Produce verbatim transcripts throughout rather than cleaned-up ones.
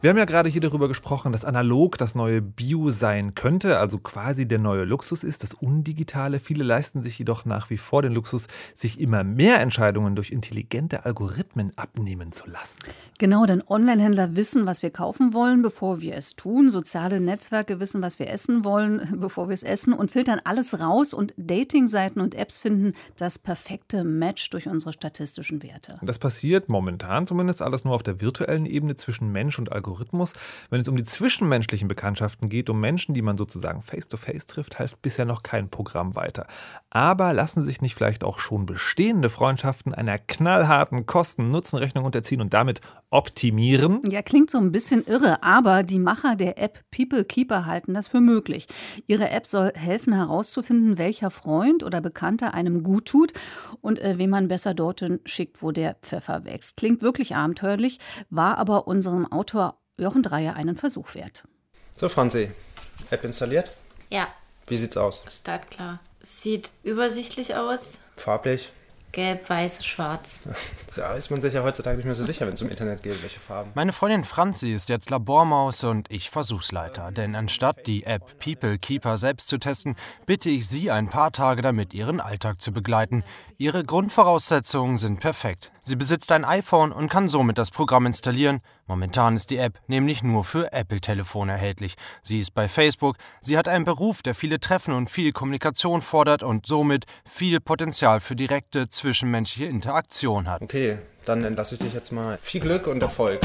Wir haben ja gerade hier darüber gesprochen, dass analog das neue Bio sein könnte, also quasi der neue Luxus ist, das Undigitale. Viele leisten sich jedoch nach wie vor den Luxus, sich immer mehr Entscheidungen durch intelligente Algorithmen abnehmen zu lassen. Genau, denn Onlinehändler wissen, was wir kaufen wollen, bevor wir es tun. Soziale Netzwerke wissen, was wir essen wollen, bevor wir es essen und filtern alles raus. Und Datingseiten und Apps finden das perfekte Match durch unsere statistischen Werte. Das passiert momentan zumindest alles nur auf der virtuellen Ebene zwischen Mensch und Algorithmus. Wenn es um die zwischenmenschlichen Bekanntschaften geht, um Menschen, die man sozusagen face-to-face trifft, hilft bisher noch kein Programm weiter. Aber lassen sich nicht vielleicht auch schon bestehende Freundschaften einer knallharten Kosten-Nutzen-Rechnung unterziehen und damit optimieren? Ja, klingt so ein bisschen irre, aber die Macher der App People Keeper halten das für möglich. Ihre App soll helfen herauszufinden, welcher Freund oder Bekannter einem gut tut und äh, wen man besser dorthin schickt, wo der Pfeffer wächst. Klingt wirklich abenteuerlich, war aber unserem Autor Jochen Dreier einen Versuch wert. So, Franzi, App installiert? Ja. Wie sieht's aus? Startklar. Sieht übersichtlich aus. Farblich? Gelb, weiß, schwarz. Da ist man sich ja heutzutage nicht mehr so sicher, wenn es um Internet geht, welche Farben. Meine Freundin Franzi ist jetzt Labormaus und ich Versuchsleiter. Denn anstatt die App People Keeper selbst zu testen, bitte ich sie ein paar Tage damit, ihren Alltag zu begleiten. Ihre Grundvoraussetzungen sind perfekt. Sie besitzt ein iPhone und kann somit das Programm installieren. Momentan ist die App nämlich nur für Apple-Telefone erhältlich. Sie ist bei Facebook. Sie hat einen Beruf, der viele Treffen und viel Kommunikation fordert und somit viel Potenzial für direkte zwischenmenschliche Interaktion hat. Okay, dann entlasse ich dich jetzt mal. Viel Glück und Erfolg.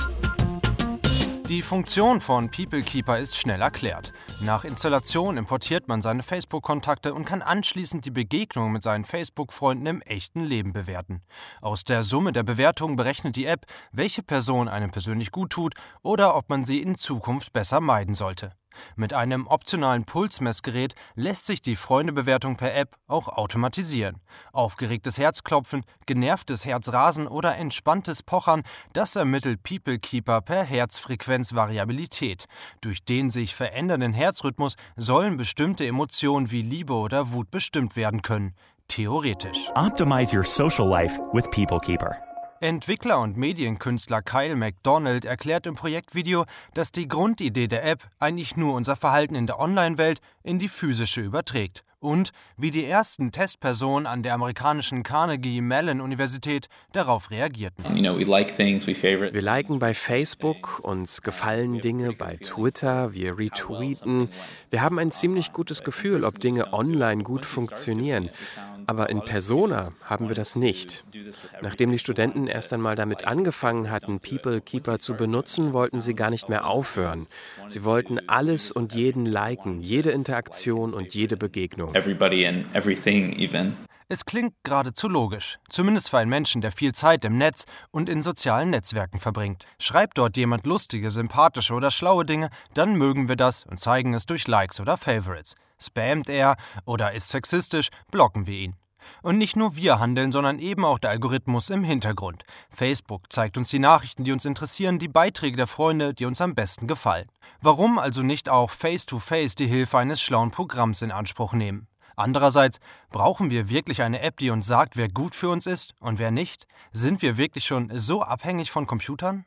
Die Funktion von People Keeper ist schnell erklärt. Nach Installation importiert man seine Facebook-Kontakte und kann anschließend die Begegnung mit seinen Facebook-Freunden im echten Leben bewerten. Aus der Summe der Bewertungen berechnet die App, welche Person einem persönlich gut tut oder ob man sie in Zukunft besser meiden sollte. Mit einem optionalen Pulsmessgerät lässt sich die Freundebewertung per App auch automatisieren. Aufgeregtes Herzklopfen, genervtes Herzrasen oder entspanntes Pochern, das ermittelt People Keeper per Herzfrequenzvariabilität. Durch den sich verändernden Herzrhythmus sollen bestimmte Emotionen wie Liebe oder Wut bestimmt werden können. Theoretisch. Optimize your social life with People Keeper. Entwickler und Medienkünstler Kyle MacDonald erklärt im Projektvideo, dass die Grundidee der App eigentlich nur unser Verhalten in der Online-Welt in die physische überträgt. Und wie die ersten Testpersonen an der amerikanischen Carnegie Mellon Universität darauf reagierten. Wir liken bei Facebook, uns gefallen Dinge bei Twitter, wir retweeten. Wir haben ein ziemlich gutes Gefühl, ob Dinge online gut funktionieren. Aber in Persona haben wir das nicht. Nachdem die Studenten erst einmal damit angefangen hatten, People Keeper zu benutzen, wollten sie gar nicht mehr aufhören. Sie wollten alles und jeden liken, jede Interaktion und jede Begegnung. Everybody and everything even. Es klingt geradezu logisch, zumindest für einen Menschen, der viel Zeit im Netz und in sozialen Netzwerken verbringt. Schreibt dort jemand lustige, sympathische oder schlaue Dinge, dann mögen wir das und zeigen es durch Likes oder Favorites. Spammt er oder ist sexistisch, blocken wir ihn. Und nicht nur wir handeln, sondern eben auch der Algorithmus im Hintergrund. Facebook zeigt uns die Nachrichten, die uns interessieren, die Beiträge der Freunde, die uns am besten gefallen. Warum also nicht auch face-to-face die Hilfe eines schlauen Programms in Anspruch nehmen? Andererseits, brauchen wir wirklich eine App, die uns sagt, wer gut für uns ist und wer nicht? Sind wir wirklich schon so abhängig von Computern?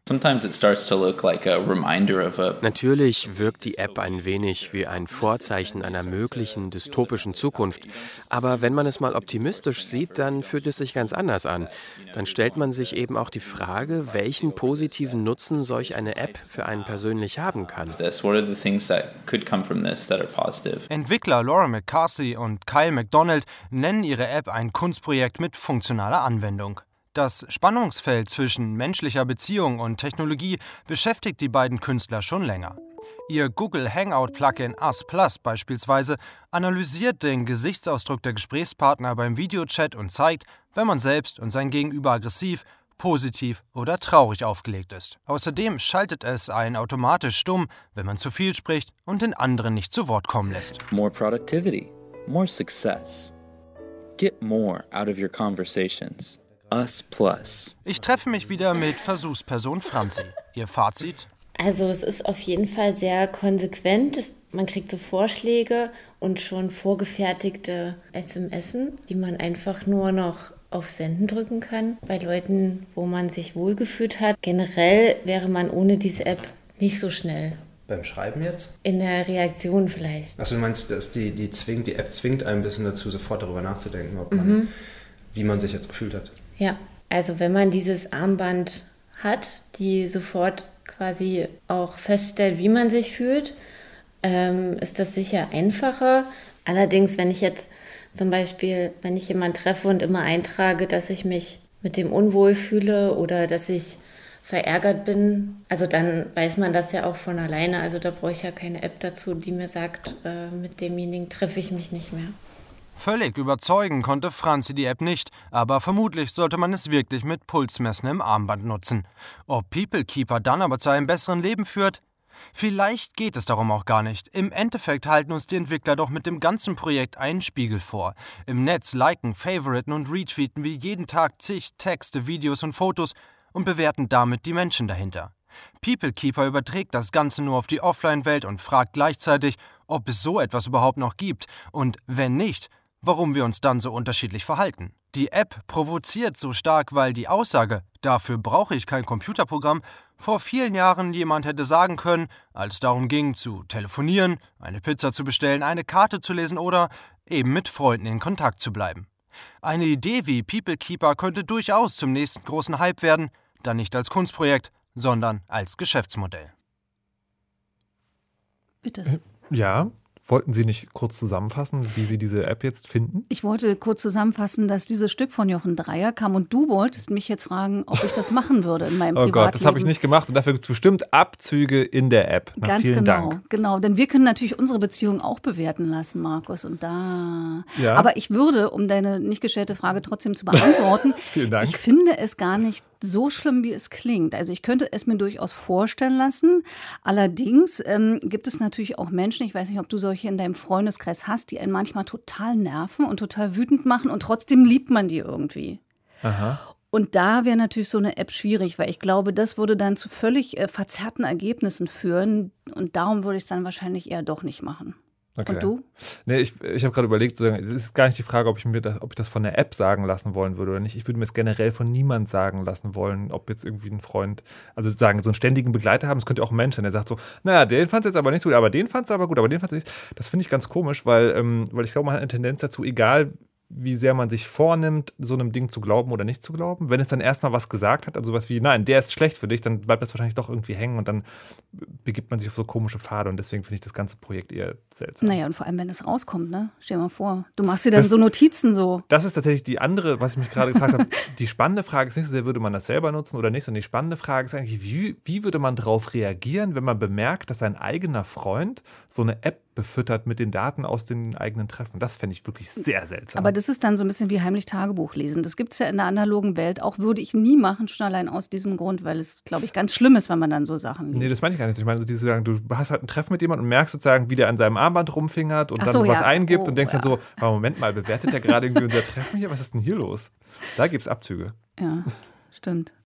Natürlich wirkt die App ein wenig wie ein Vorzeichen einer möglichen dystopischen Zukunft. Aber wenn man es mal optimistisch sieht, dann fühlt es sich ganz anders an. Dann stellt man sich eben auch die Frage, welchen positiven Nutzen solch eine App für einen persönlich haben kann. Entwickler Laura McCarthy und Kyle MacDonald nennen ihre App ein Kunstprojekt mit funktionaler Anwendung. Das Spannungsfeld zwischen menschlicher Beziehung und Technologie beschäftigt die beiden Künstler schon länger. Ihr Google Hangout-Plugin Us Plus beispielsweise analysiert den Gesichtsausdruck der Gesprächspartner beim Videochat und zeigt, wenn man selbst und sein Gegenüber aggressiv, positiv oder traurig aufgelegt ist. Außerdem schaltet es einen automatisch stumm, wenn man zu viel spricht und den anderen nicht zu Wort kommen lässt. More productivity, more success. Get more out of your conversations. Us Plus. Ich treffe mich wieder mit Versuchsperson Franzi. Ihr Fazit? Also es ist auf jeden Fall sehr konsequent. Man kriegt so Vorschläge und schon vorgefertigte S M S, die man einfach nur noch auf Senden drücken kann. Bei Leuten, wo man sich wohlgefühlt hat. Generell wäre man ohne diese App nicht so schnell. Beim Schreiben jetzt? In der Reaktion vielleicht. Achso, du meinst, dass die, die, zwingt, die App zwingt einen ein bisschen dazu, sofort darüber nachzudenken, ob man, mhm. wie man sich jetzt gefühlt hat. Ja, also wenn man dieses Armband hat, die sofort quasi auch feststellt, wie man sich fühlt, ähm, ist das sicher einfacher. Allerdings, wenn ich jetzt zum Beispiel, wenn ich jemanden treffe und immer eintrage, dass ich mich mit dem unwohl fühle oder dass ich verärgert bin, also dann weiß man das ja auch von alleine. Also da brauche ich ja keine App dazu, die mir sagt, äh, mit demjenigen treffe ich mich nicht mehr. Völlig überzeugen konnte Franzi die App nicht, aber vermutlich sollte man es wirklich mit Pulsmessen im Armband nutzen. Ob PeopleKeeper dann aber zu einem besseren Leben führt? Vielleicht geht es darum auch gar nicht. Im Endeffekt halten uns die Entwickler doch mit dem ganzen Projekt einen Spiegel vor. Im Netz liken, favoriten und retweeten wir jeden Tag zig Texte, Videos und Fotos und bewerten damit die Menschen dahinter. PeopleKeeper überträgt das Ganze nur auf die Offline-Welt und fragt gleichzeitig, ob es so etwas überhaupt noch gibt und wenn nicht, warum wir uns dann so unterschiedlich verhalten. Die App provoziert so stark, weil die Aussage, dafür brauche ich kein Computerprogramm, vor vielen Jahren jemand hätte sagen können, als es darum ging, zu telefonieren, eine Pizza zu bestellen, eine Karte zu lesen oder eben mit Freunden in Kontakt zu bleiben. Eine Idee wie PeopleKeeper könnte durchaus zum nächsten großen Hype werden, dann nicht als Kunstprojekt, sondern als Geschäftsmodell. Bitte. Ja, wollten Sie nicht kurz zusammenfassen, wie Sie diese App jetzt finden? Ich wollte kurz zusammenfassen, dass dieses Stück von Jochen Dreier kam und du wolltest mich jetzt fragen, ob ich das machen würde in meinem Oh Privatleben. Gott, das habe ich nicht gemacht und dafür gibt es bestimmt Abzüge in der App. Na, Ganz vielen genau, Dank. genau. Denn wir können natürlich unsere Beziehung auch bewerten lassen, Markus. Und da. Ja. Aber ich würde, um deine nicht gestellte Frage trotzdem zu beantworten, Vielen Dank. ich finde es gar nicht so schlimm, wie es klingt. Also ich könnte es mir durchaus vorstellen lassen. Allerdings ähm, gibt es natürlich auch Menschen, ich weiß nicht, ob du solche in deinem Freundeskreis hast, die einen manchmal total nerven und total wütend machen und trotzdem liebt man die irgendwie. Aha. Und da wäre natürlich so eine App schwierig, weil ich glaube, das würde dann zu völlig äh, verzerrten Ergebnissen führen. Und darum würde ich es dann wahrscheinlich eher doch nicht machen. Okay. Und du? Nee, ich, ich habe gerade überlegt, es ist gar nicht die Frage, ob ich mir das, ob ich das von der App sagen lassen wollen würde oder nicht. Ich würde mir es generell von niemand sagen lassen wollen, ob jetzt irgendwie ein Freund, also sagen, so einen ständigen Begleiter haben, es könnte auch ein Mensch sein, der sagt so, naja, den fand es jetzt aber nicht so gut, aber den fand es aber gut, aber den fand es nicht. Das finde ich ganz komisch, weil, ähm, weil ich glaube, man hat eine Tendenz dazu, egal wie sehr man sich vornimmt, so einem Ding zu glauben oder nicht zu glauben. Wenn es dann erstmal was gesagt hat, also was wie, nein, der ist schlecht für dich, dann bleibt das wahrscheinlich doch irgendwie hängen und dann begibt man sich auf so komische Pfade und deswegen finde ich das ganze Projekt eher seltsam. Naja, und vor allem, wenn es rauskommt, ne? Stell dir mal vor, du machst dir dann das, so Notizen so. Das ist tatsächlich die andere, was ich mich gerade gefragt habe. Die spannende Frage ist nicht so sehr, würde man das selber nutzen oder nicht, sondern die spannende Frage ist eigentlich, wie, wie würde man darauf reagieren, wenn man bemerkt, dass sein eigener Freund so eine App befüttert mit den Daten aus den eigenen Treffen. Das fände ich wirklich sehr seltsam. Aber das ist dann so ein bisschen wie heimlich Tagebuch lesen. Das gibt es ja in der analogen Welt auch, würde ich nie machen, schon allein aus diesem Grund, weil es, glaube ich, ganz schlimm ist, wenn man dann so Sachen liest. Nee, das meine ich gar nicht. Ich meine, so diese, du hast halt ein Treffen mit jemandem und merkst sozusagen, wie der an seinem Armband rumfingert und Ach dann so, was ja. eingibt Oh, und denkst ja. dann so, aber Moment mal, bewertet der gerade irgendwie unser Treffen hier? Was ist denn hier los? Da gibt es Abzüge. Ja, stimmt.